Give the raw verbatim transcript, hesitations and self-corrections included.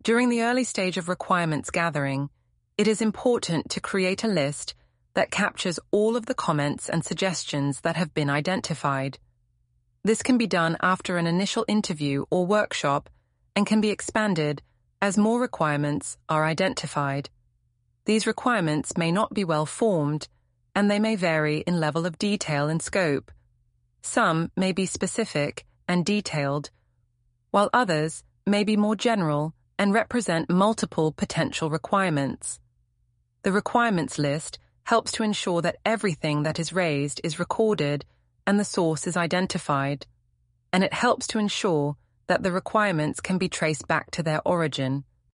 During the early stage of requirements gathering, it is important to create a list that captures all of the comments and suggestions that have been identified. This can be done after an initial interview or workshop and can be expanded as more requirements are identified. These requirements may not be well formed, and they may vary in level of detail and scope. Some may be specific and detailed, while others may be more general and represent multiple potential requirements. The requirements list helps to ensure that everything that is raised is recorded and the source is identified, and it helps to ensure that the requirements can be traced back to their origin,